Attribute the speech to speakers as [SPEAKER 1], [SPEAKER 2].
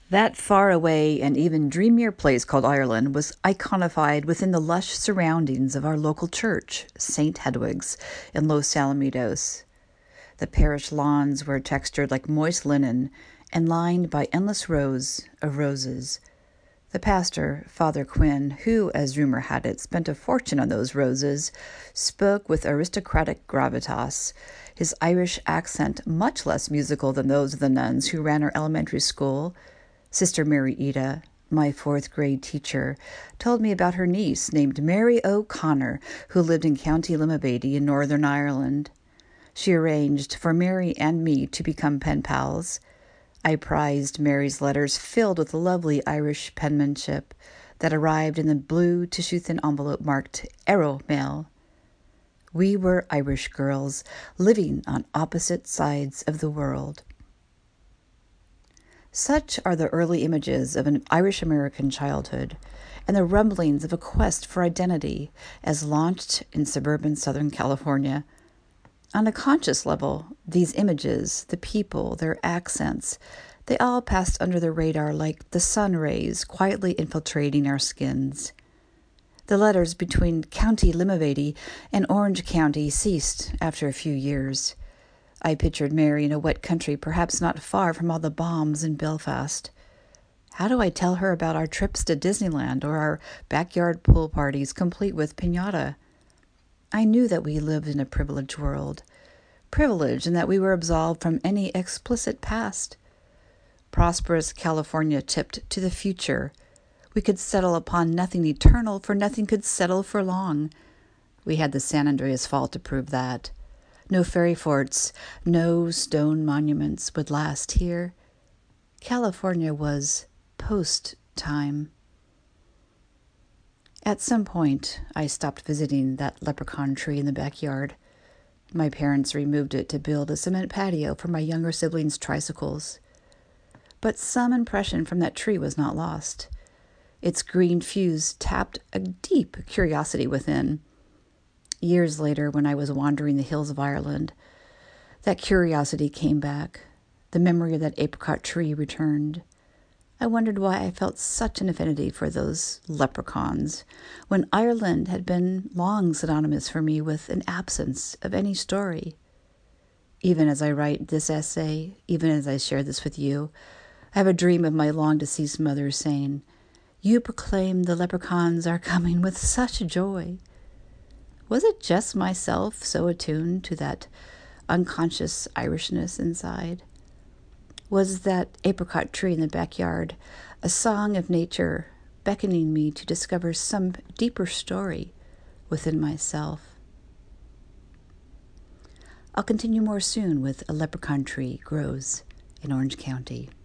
[SPEAKER 1] That faraway and even dreamier place called Ireland was iconified within the lush surroundings of our local church, St. Hedwig's, in Los Alamitos. The parish lawns were textured like moist linen and lined by endless rows of roses. The pastor, Father Quinn, who, as rumor had it, spent a fortune on those roses, spoke with aristocratic gravitas, his Irish accent much less musical than those of the nuns who ran our elementary school. Sister Mary Ida, my fourth grade teacher, told me about her niece named Mary O'Connor, who lived in County Limavady in Northern Ireland. She arranged for Mary and me to become pen pals. I prized Mary's letters filled with lovely Irish penmanship that arrived in the blue tissue-thin envelope marked Arrow Mail. We were Irish girls living on opposite sides of the world. Such are the early images of an Irish-American childhood and the rumblings of a quest for identity as launched in suburban Southern California. On a conscious level, these images, the people, their accents, they all passed under the radar like the sun rays quietly infiltrating our skins. The letters between County Limavady and Orange County ceased after a few years. I pictured Mary in a wet country perhaps not far from all the bombs in Belfast. How do I tell her about our trips to Disneyland or our backyard pool parties complete with piñata? I knew that we lived in a privileged world. Privileged in that we were absolved from any explicit past. Prosperous California tipped to the future. We could settle upon nothing eternal, for nothing could settle for long. We had the San Andreas Fault to prove that. No fairy forts, no stone monuments would last here. California was post-time. At some point, I stopped visiting that leprechaun tree in the backyard. My parents removed it to build a cement patio for my younger siblings' tricycles. But some impression from that tree was not lost. Its green fuse tapped a deep curiosity within. Years later, when I was wandering the hills of Ireland, that curiosity came back. The memory of that apricot tree returned. I wondered why I felt such an affinity for those leprechauns, when Ireland had been long synonymous for me with an absence of any story. Even as I write this essay, even as I share this with you, I have a dream of my long-deceased mother saying, "You proclaim the leprechauns are coming with such joy." Was it just myself so attuned to that unconscious Irishness inside? Was that apricot tree in the backyard a song of nature beckoning me to discover some deeper story within myself? I'll continue more soon with A Leprechaun Tree Grows in Orange County.